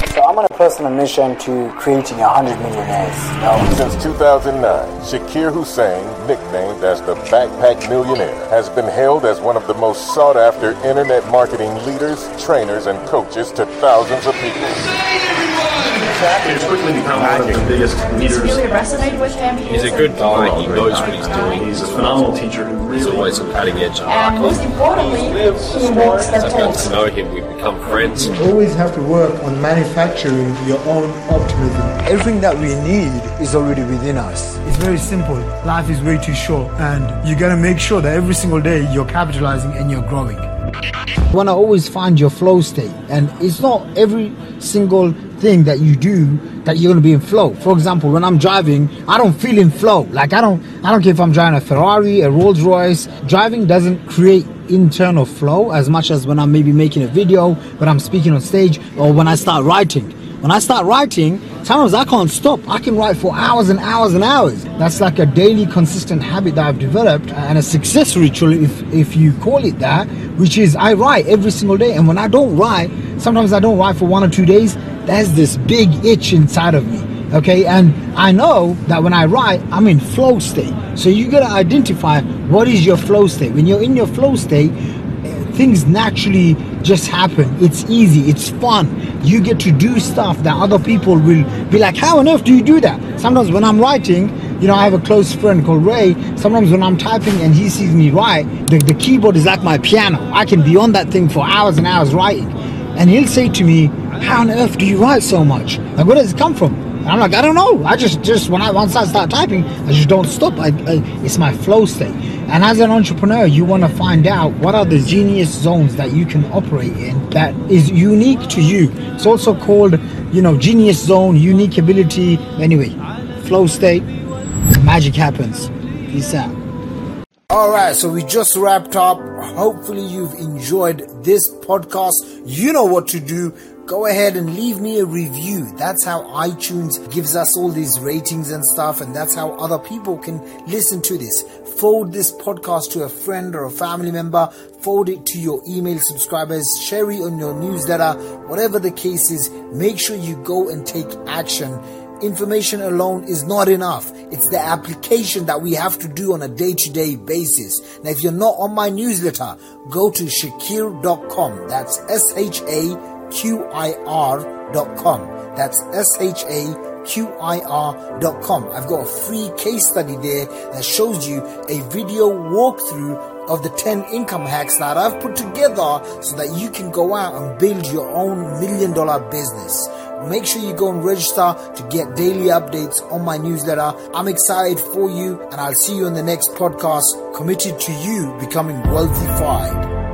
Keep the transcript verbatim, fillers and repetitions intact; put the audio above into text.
So I'm on a personal mission to creating one hundred millionaires. No. Since two thousand nine, Shakir Hussein, nicknamed as the Backpack Millionaire, has been hailed as one of the most sought-after internet marketing leaders, trainers, and coaches to thousands of people. He's quickly become one of the biggest leaders. It's really resonate with him. He's a good guy. He knows what he's doing. He's a phenomenal teacher who really... He's always on cutting edge. And most importantly, he walks the I've got talk. to know him. We've become friends. You always have to work on manufacturing your own optimism. Everything that we need is already within us. It's very simple. Life is way too short, and you gotta make sure that every single day you're capitalizing and you're growing. You want to always find your flow state, and it's not every single thing that you do that you're going to be in flow. For example, when I'm driving, I don't feel in flow. Like I don't I don't care if I'm driving a Ferrari, a Rolls Royce. Driving doesn't create internal flow as much as when I'm maybe making a video, when I'm speaking on stage, or when I start writing. When I start writing, sometimes I can't stop. I can write for hours and hours and hours. That's like a daily consistent habit that I've developed, and a success ritual, if, if you call it that, which is I write every single day. And when I don't write, sometimes I don't write for one or two days, there's this big itch inside of me. Okay, and I know that when I write, I'm in flow state. So you gotta identify what is your flow state. When you're in your flow state, things naturally just happen. It's easy, it's fun. You get to do stuff that other people will be like, how on earth do you do that? Sometimes when I'm writing, you know, I have a close friend called Ray. Sometimes when I'm typing and he sees me write, the, the keyboard is like my piano. I can be on that thing for hours and hours writing. And he'll say to me, how on earth do you write so much? Like, where does it come from? And I'm like, I don't know. I just, just when I once I start typing, I just don't stop. I, I, it's my flow state. And as an entrepreneur, you want to find out what are the genius zones that you can operate in that is unique to you. It's also called, you know, genius zone, unique ability. Anyway, flow state, magic happens. Peace out. All right, so we just wrapped up. Hopefully you've enjoyed this podcast. You know what to do. Go ahead and leave me a review. That's how iTunes gives us all these ratings and stuff, and that's how other people can listen to this. Forward this podcast to a friend or a family member. Forward it to your email subscribers. Share it on your newsletter. Whatever the case is, make sure you go and take action. Information alone is not enough. It's the application that we have to do on a day-to-day basis. Now, if you're not on my newsletter, go to shakir dot com. That's S H A Q I R dot com. That's S H A Q I R dot com. I've got a free case study there that shows you a video walkthrough of the ten income hacks that I've put together so that you can go out and build your own million dollar business. Make sure you go and register to get daily updates on my newsletter. I'm excited for you, and I'll see you in the next podcast, committed to you becoming wealthified.